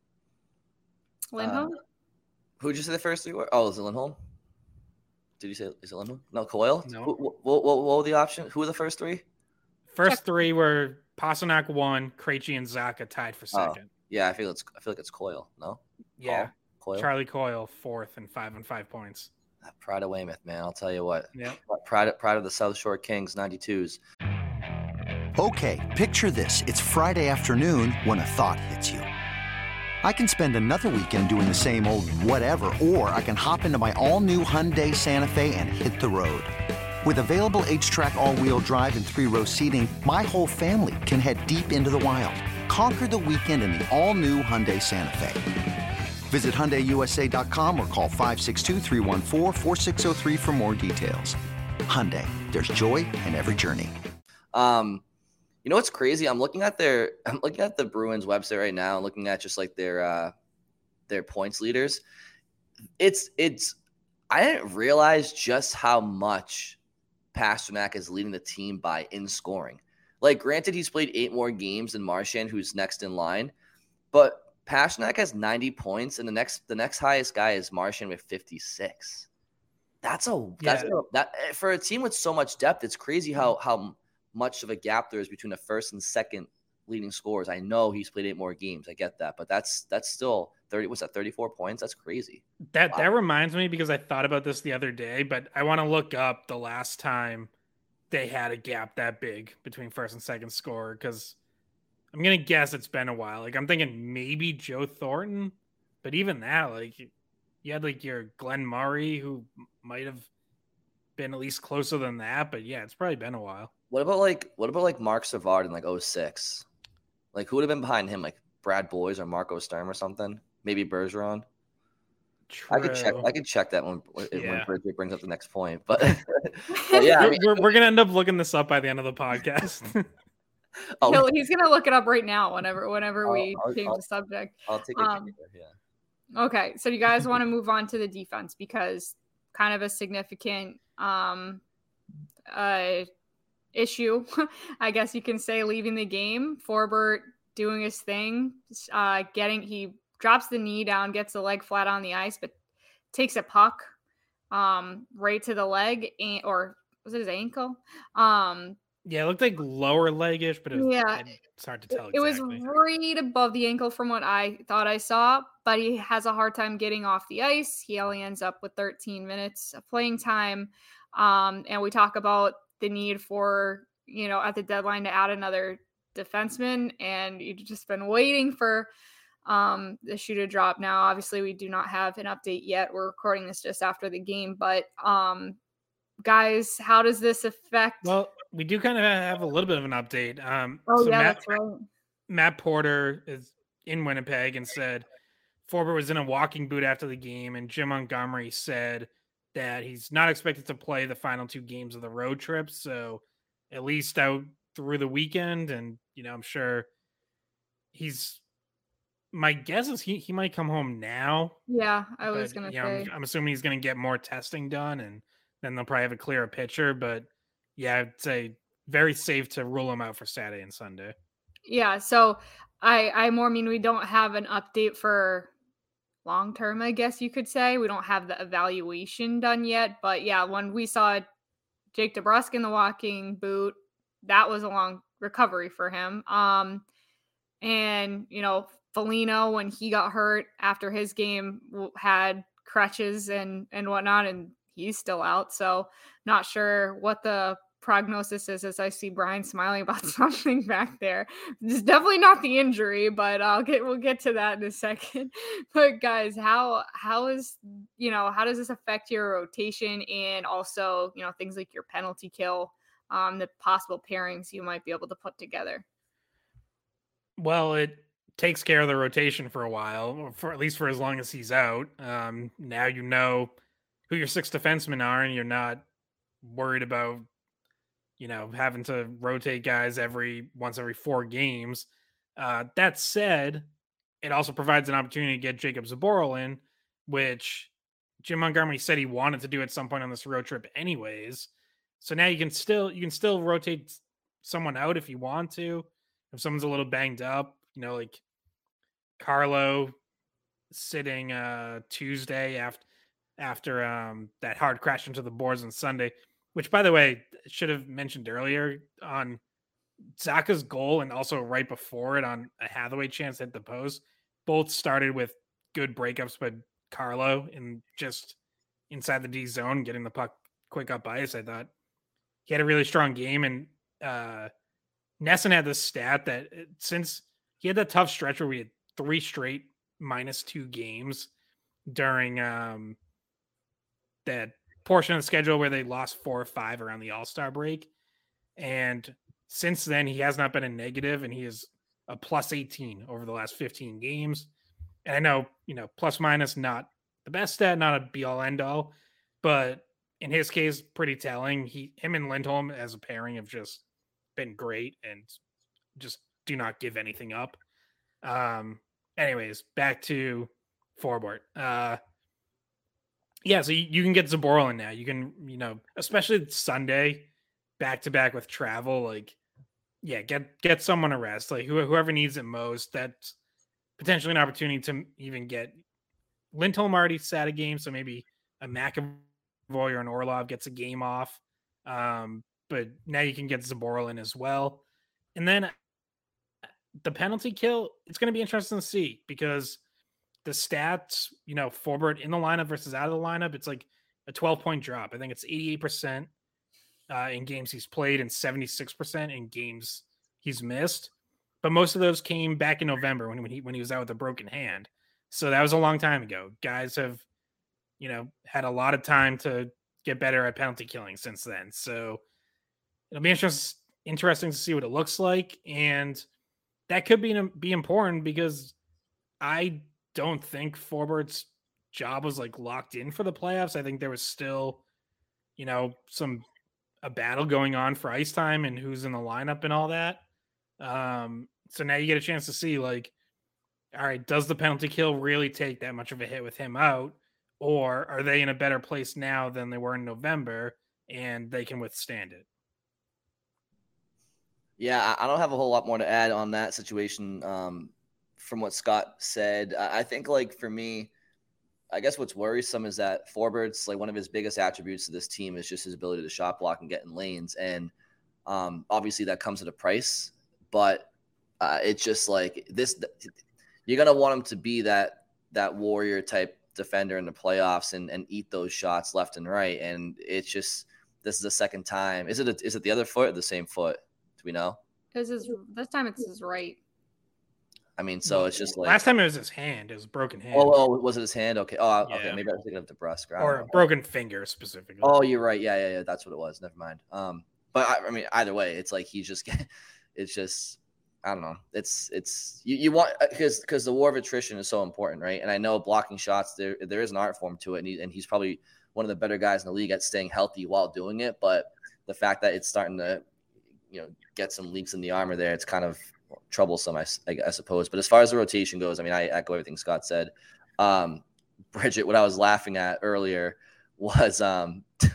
Lindholm? Who'd you say the first 3 were? Oh, is it Lindholm? Did you say, is it Lindholm? No, Coyle? No. What were the options? Who were the first 3? First 3 were Pastrnak 1, Krejci and Zacha tied for 2nd. Oh, yeah, I feel like it's Coyle. No. Yeah, Coyle? Charlie Coyle 4th in 5-on-5 points. Pride of Weymouth, man. I'll tell you what. Yeah. Pride of the South Shore Kings, 92s. Okay, picture this. It's Friday afternoon when a thought hits you. I can spend another weekend doing the same old whatever, or I can hop into my all-new Hyundai Santa Fe and hit the road. With available H-Track all-wheel drive and 3-row seating, my whole family can head deep into the wild. Conquer the weekend in the all-new Hyundai Santa Fe. Visit HyundaiUSA.com or call 562-314-4603 for more details. Hyundai, there's joy in every journey. You know what's crazy? I'm looking at the Bruins website right now, looking at just like their points leaders. It's I didn't realize just how much Pastrnak is leading the team by in scoring. Like, granted, he's played 8 more games than Marchand, who's next in line, but Pastrnak has 90 points, and the next highest guy is Marchand with 56. That's for a team with so much depth. It's crazy how much of a gap there is between the first and second leading scorers. I know he's played 8 more games. I get that, but that's still 30. What's that? 34 points. That's crazy. That reminds me, because I thought about this the other day, but I want to look up the last time they had a gap that big between first and second scorer, because I'm gonna guess it's been a while. Like, I'm thinking maybe Joe Thornton, but even that, like, you had like your Glenn Murray, who might have been at least closer than that, but yeah, it's probably been a while. What about Mark Savard in like 06? Like, who would have been behind him? Like Brad Boyes or Marco Sturm or something? Maybe Bergeron. True. I could check that when Bridget brings up the next point. But, but yeah, we're gonna end up looking this up by the end of the podcast. He's gonna look it up right now. Whenever we change the subject, I'll take a yeah. Okay, so you guys want to move on to the defense, because kind of a significant issue, I guess you can say, leaving the game. Forbort doing his thing, he drops the knee down, gets the leg flat on the ice, but takes a puck right to the leg, or was it his ankle? Yeah, it looked like lower leg-ish, but it's hard to tell exactly. It was right above the ankle from what I thought I saw, but he has a hard time getting off the ice. He only ends up with 13 minutes of playing time. And we talk about the need for, at the deadline to add another defenseman, and you've just been waiting for the shoe to drop. Now, obviously, we do not have an update yet. We're recording this just after the game, but guys, how does this affect? Well, we do kind of have a little bit of an update. That's right. Matt Porter is in Winnipeg and said Forbort was in a walking boot after the game, and Jim Montgomery said that he's not expected to play the final 2 games of the road trip, so at least out through the weekend. And I'm sure my guess is he might come home now. Yeah, I was gonna say. I'm assuming he's gonna get more testing done, and then they'll probably have a clearer picture. But yeah, I'd say very safe to rule him out for Saturday and Sunday. Yeah, so I more mean we don't have an update for long term, I guess you could say. We don't have the evaluation done yet, but yeah, when we saw Jake DeBrusk in the walking boot, that was a long recovery for him. And Foligno, when he got hurt after his game, had crutches and whatnot, and he's still out. So not sure what the prognosis is, as I see Brian smiling about something back there. It's definitely not the injury, but we'll get to that in a second. But guys, how does this affect your rotation, and also, things like your penalty kill, the possible pairings you might be able to put together? Well, it takes care of the rotation for a while, for at least for as long as he's out. Now you know who your 6 defensemen are, and you're not worried about having to rotate guys once every 4 games. That said, it also provides an opportunity to get Jacob Zboril in, which Jim Montgomery said he wanted to do at some point on this road trip anyways. So now you can still rotate someone out if you want to. If someone's a little banged up, like Carlo sitting Tuesday after that hard crash into the boards on Sunday, which, by the way, should have mentioned earlier, on Zacha's goal and also right before it on a Hathaway chance to hit the post, both started with good breakups by Carlo and just inside the D zone, getting the puck quick up ice. I thought he had a really strong game, and Nesson had this stat that since he had that tough stretch where we had 3 straight -2 games during that portion of the schedule where they lost 4 or 5 around the All-Star break. And since then, he has not been a negative, and he is a +18 over the last 15 games. And I know, plus minus not the best stat, not a be all end all, but in his case, pretty telling. Him and Lindholm as a pairing have just been great and just do not give anything up. Anyways, back to Forbort. So you can get Zaboral in now. You can, especially Sunday, back to back with travel, get someone a rest. Like whoever needs it most. That's potentially an opportunity to even get Lindholm already sat a game, so maybe a McAvoy or an Orlov gets a game off. But now you can get Zaboral in as well. And then the penalty kill, it's going to be interesting to see because the stats, Forbort in the lineup versus out of the lineup, it's like a 12-point drop. I think it's 88% in games he's played and 76% in games he's missed. But most of those came back in November when he was out with a broken hand. So that was a long time ago. Guys have, had a lot of time to get better at penalty killing since then. So it'll be interesting to see what it looks like. And that could be important because I don't think Forbort's job was locked in for the playoffs. I think there was still, a battle going on for ice time and who's in the lineup and all that. So now you get a chance to see all right, does the penalty kill really take that much of a hit with him out? Or are they in a better place now than they were in November and they can withstand it? Yeah, I don't have a whole lot more to add on that situation from what Scott said. I think for me, I guess what's worrisome is that Forbort's one of his biggest attributes to this team is just his ability to shot block and get in lanes. And obviously that comes at a price, but it's just this, you're going to want him to be that warrior type defender in the playoffs and eat those shots left and right. And it's just, this is the second time. Is it the other foot or the same foot? Do we know? This time it's his right. I mean, so it's just last time it was his hand. It was a broken hand. Oh, was it his hand? Okay. Oh, yeah. Okay. Maybe I was thinking of DeBrusk. Or a broken finger specifically. Oh, you're right. Yeah. That's what it was. Never mind. But I mean, either way, it's he's just, it's just, I don't know. It's you want because the war of attrition is so important, right? And I know blocking shots there is an art form to it, and he's probably one of the better guys in the league at staying healthy while doing it. But the fact that it's starting to, get some leaks in the armor there, it's kind of troublesome, I suppose. But as far as the rotation goes, I mean, I echo everything Scott said. Bridget, what I was laughing at earlier was I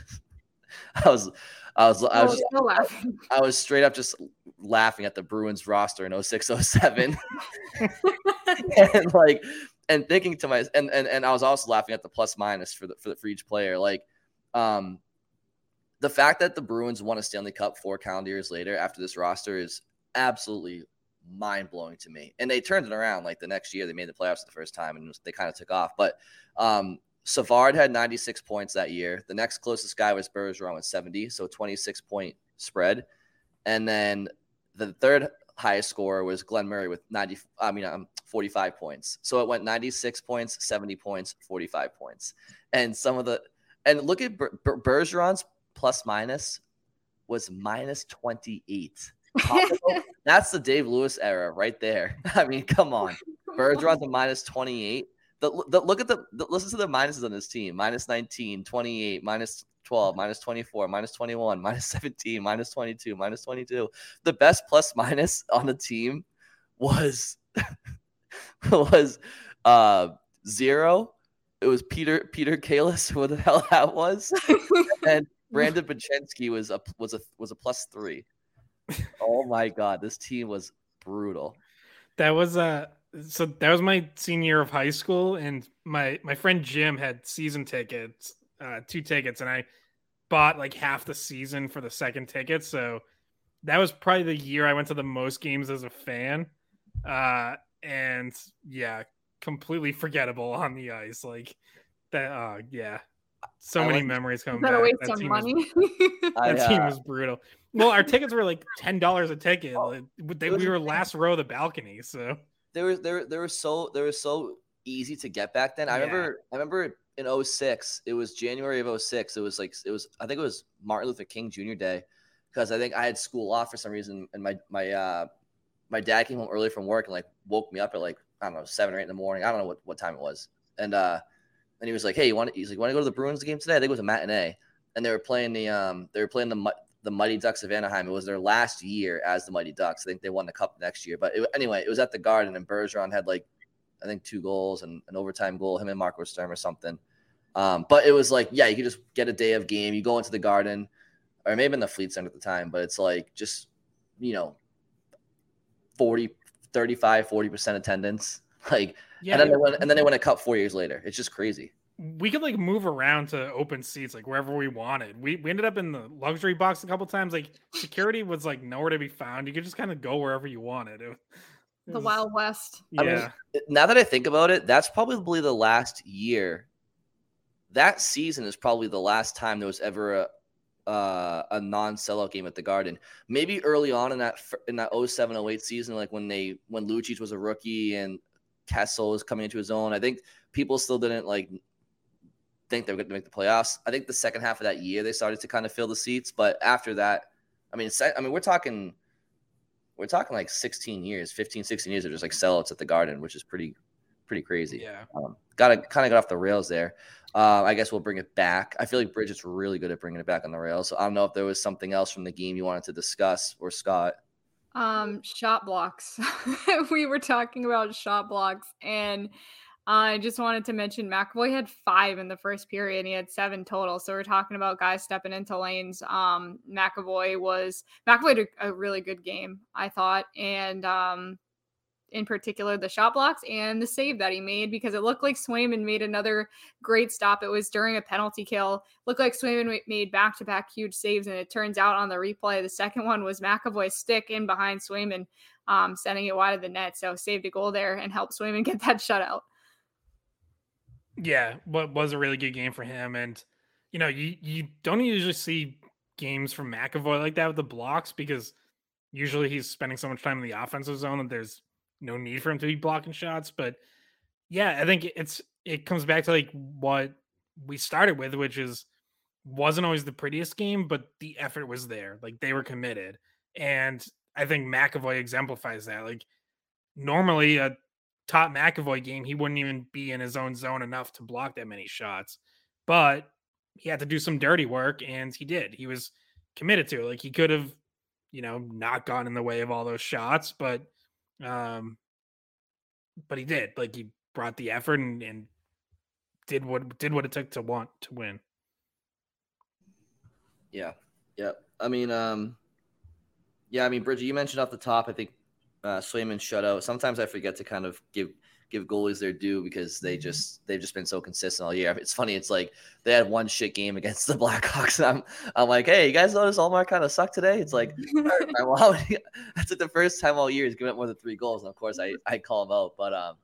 was straight up just laughing at the Bruins roster in 06-07 and thinking to myself, and I was also laughing at the plus minus for each player. The fact that the Bruins won a Stanley Cup 4 calendar years later after this roster is absolutely mind-blowing to me. And they turned it around the next year. They made the playoffs for the first time and they kind of took off. But Savard had 96 points that year. The next closest guy was Bergeron with 70, so 26-point spread. And then the third highest scorer was Glenn Murray with 45 points. So it went 96 points, 70 points, 45 points. And look at Bergeron's plus minus was minus 28. That's the Dave Lewis era right there. I mean, come on. Bergeron's a minus 28. Listen to the minuses on this team. Minus 19, 28, minus 12, minus 24, minus 21, minus 17, minus 22, minus 22. The best plus minus on the team was 0. It was Peter Kalis, who the hell that was. And Brandon Bachenski was a plus 3. Oh my God, this team was brutal. That was my senior year of high school, and my friend Jim had season tickets, 2 tickets, and I bought half the season for the second ticket. So that was probably the year I went to the most games as a fan. And yeah, completely forgettable on the ice. Yeah. So many memories coming back. That team was brutal. Well, our tickets were $10 a ticket. We were last row of the balcony, so they were so easy to get back then. I remember in 06, it was January of 06. It was I think it was Martin Luther King Jr. Day, because I think I had school off for some reason, and my dad came home early from work and woke me up at I don't know, 7 or 8 in the morning. I don't know what time it was. And he was like, hey, he's like, want to go to the Bruins game today? I think it was a matinee. And they were playing the Mighty Ducks of Anaheim. It was their last year as the Mighty Ducks. I think they won the cup next year. But anyway, it was at the Garden, and Bergeron had like, I think 2 goals and an overtime goal, him and Marco Sturm or something. But it was like, yeah, you could just get a day of game. You go into the Garden, or maybe in the Fleet Center at the time, but it's like just, 40% attendance. Like, yeah, and then they win a cup 4 years later. It's just crazy. We could like move around to open seats like wherever we wanted. We ended up in the luxury box a couple times. Like security was like nowhere to be found. You could just kind of go wherever you wanted. The Wild West. Yeah. I mean, now that I think about it, that's probably the last year. That season is probably the last time there was ever a non-sellout game at the Garden. Maybe early on in that 07-08 season, like when Lucic was a rookie and Kessel was coming into his own. I think people still didn't like think they were going to make the playoffs. I think the second half of that year they started to kind of fill the seats, but after that, we're talking like 16 years of just like sellouts at the Garden, which is pretty crazy. Yeah. Got off the rails there. I guess we'll bring it back. I feel like Bridget's really good at bringing it back on the rails. So I don't know if there was something else from the game you wanted to discuss, or Scott. Shot blocks. We were talking about shot blocks, and I just wanted to mention McAvoy had 5 in the first period, and he had 7 total. So we're talking about guys stepping into lanes. McAvoy did a really good game, I thought, and in particular the shot blocks and the save that he made, because it looked like Swayman made another great stop. It was during a penalty kill. Looked like Swayman made back-to-back huge saves, and it turns out on the replay, the second one was McAvoy's stick in behind Swayman, sending it wide of the net. So saved a goal there and helped Swayman get that shutout. Yeah, what was a really good game for him. And, you don't usually see games from McAvoy like that with the blocks, because usually he's spending so much time in the offensive zone that there's no need for him to be blocking shots. But yeah, I think it comes back to like what we started with, which wasn't always the prettiest game, but the effort was there. Like they were committed. And I think McAvoy exemplifies that. Like normally a top McAvoy game, he wouldn't even be in his own zone enough to block that many shots, but he had to do some dirty work, and he did. He was committed to it. Like he could have, not gotten in the way of all those shots, but he did. Like he brought the effort and did what it took to want to win. Yeah. Bridget, you mentioned off the top, I think Swayman shutout. Sometimes I forget to kind of give goalies their due, because they've just been so consistent all year. It's funny. It's like they had one shit game against the Blackhawks, and I'm like, hey, you guys notice Ullmark kind of sucked today? It's like, well, that's like the first time all year he's given up more than 3 goals, and of course I call him out. But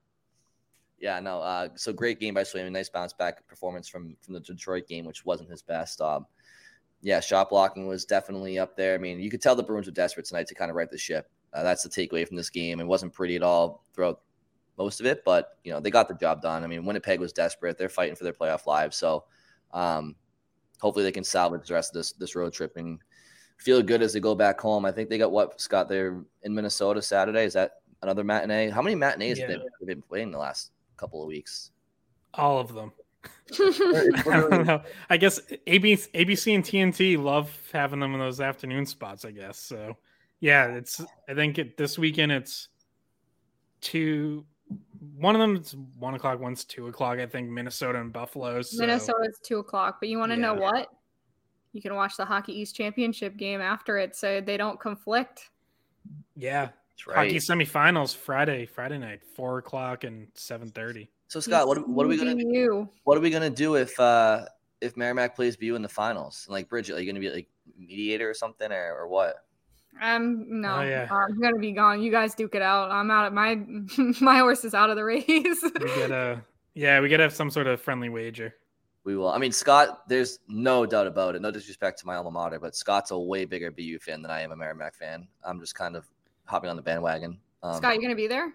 so great game by Swayman. Nice bounce back performance from the Detroit game, which wasn't his best. Shot blocking was definitely up there. I mean, you could tell the Bruins were desperate tonight to kind of right the ship. That's the takeaway from this game. It wasn't pretty at all throughout most of it, but they got the job done. I mean, Winnipeg was desperate. They're fighting for their playoff lives. So hopefully they can salvage the rest of this road trip and feel good as they go back home. I think they got Scott, they're in Minnesota Saturday. Is that another matinee? How many matinees have they been playing the last couple of weeks? All of them. I don't know. I guess ABC and TNT love having them in those afternoon spots, I guess. So yeah, I think this weekend it's 2. One of them is 1 o'clock, one's 2 o'clock. I think Minnesota and Buffalo. So. Minnesota's 2 o'clock, but you want to know what? You can watch the Hockey East Championship game after it, so they don't conflict. Yeah, that's right. Hockey semifinals Friday night, 4 o'clock and 7:30. So Scott, what are we gonna do? What are we gonna do if Merrimack plays BU in the finals? And like Bridget, are you gonna be like mediator or something, or what? No, Oh, yeah. I'm gonna be gone. You guys duke it out. I'm out of my horse is out of the race. We gotta have some sort of friendly wager. We will. I mean, Scott, there's no doubt about it. No disrespect to my alma mater, but Scott's a way bigger BU fan than I am a Merrimack fan. I'm just kind of hopping on the bandwagon. Scott, you gonna be there?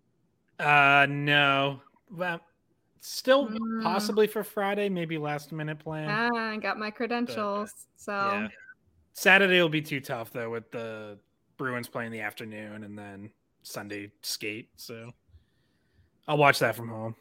No. Well, still possibly for Friday, maybe last minute plan. I got my credentials, so. Yeah. Saturday will be too tough though, with the Bruins playing the afternoon and then Sunday skate. So I'll watch that from home.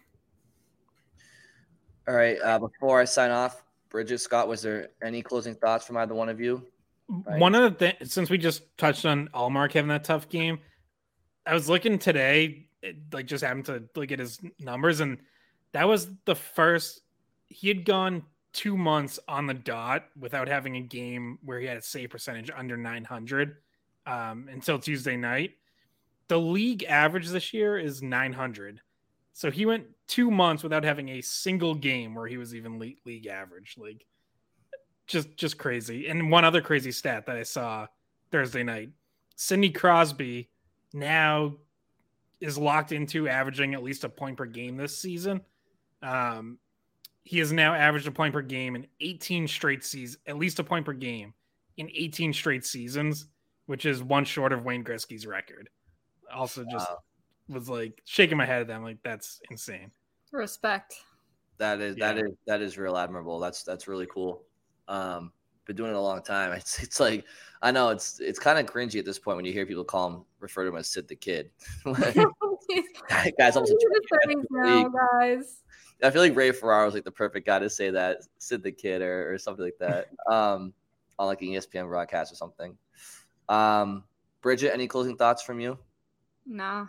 All right. Before I sign off, Bridget, Scott, was there any closing thoughts from either one of you? Right. One of the things, since we just touched on Allmark having that tough game, I was looking today, just happened to look at his numbers, and that was the first. He had gone 2 months on the dot without having a game where he had a save percentage under 900 until Tuesday night. The league average this year is 900. So he went 2 months without having a single game where he was even league average. Like, just crazy. And one other crazy stat that I saw Thursday night, Sidney Crosby now is locked into averaging at least a point per game this season. He has now averaged a point per game in 18 straight seasons, at least a point per game in 18 straight seasons, which is one short of Wayne Gretzky's record. Also just was like shaking my head at them. Like, that's insane. Respect. That is real admirable. That's really cool. Been doing it a long time. It's like, I know it's kind of cringy at this point when you hear people refer to him as Sid the Kid. Guys, almost guys. I feel like Ray Ferraro is like the perfect guy to say that, Sid the Kid or something like that. On like an ESPN broadcast or something. Bridget, any closing thoughts from you? Nah,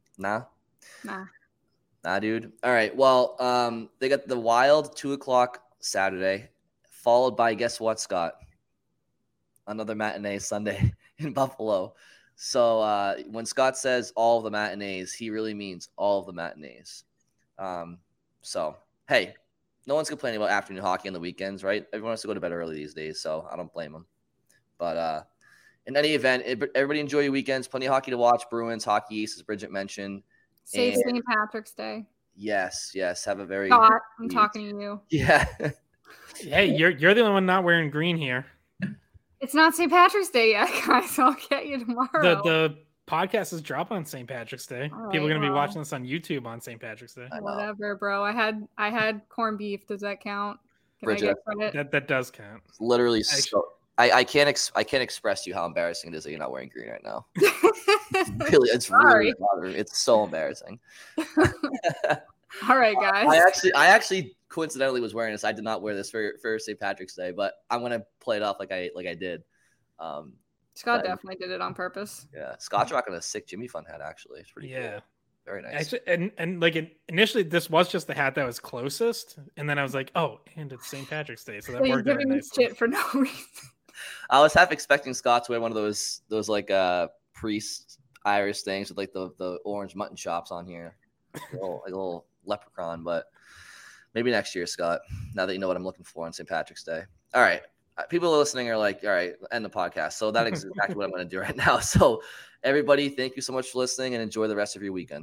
dude. All right. Well, they got the Wild 2:00 Saturday, followed by, guess what, Scott? Another matinee Sunday in Buffalo. So when Scott says all of the matinees, he really means all of the matinees. So, hey, no one's complaining about afternoon hockey on the weekends, right? Everyone wants to go to bed early these days, so I don't blame them. But in any event, everybody enjoy your weekends. Plenty of hockey to watch. Bruins, Hockey East, as Bridget mentioned. Safe St. Patrick's Day. Yes. Have a very Scott, I'm talking to you. Yeah. Hey, you're the only one not wearing green here. It's not St. Patrick's Day yet, guys. I'll get you tomorrow. The podcast is dropping on St. Patrick's Day. Right, people are going to be watching this on YouTube on St. Patrick's Day. Whatever, bro. I had corned beef. Does that count? Can Bridget, I get credit? That does count. Literally, I can't express to you how embarrassing it is that you're not wearing green right now. Really, it's really bothering. It's so embarrassing. All right, guys. I actually coincidentally was wearing this. I did not wear this for St. Patrick's Day, but I'm gonna play it off like I did. Scott definitely did it on purpose. Yeah, Scott's rocking a sick Jimmy Fun hat. Actually, it's pretty cool. Very nice. Actually, and like initially, this was just the hat that was closest, and then I was like, oh, and it's St. Patrick's Day, so that worked out nicely. Shit for no reason. I was half expecting Scott to wear one of those like priest Irish things with like the orange mutton chops on here, like a little leprechaun. But maybe next year, Scott. Now that you know what I'm looking for on St. Patrick's Day. All right. People listening are like, all right, end the podcast. So that is exactly what I'm going to do right now. So everybody, thank you so much for listening and enjoy the rest of your weekend.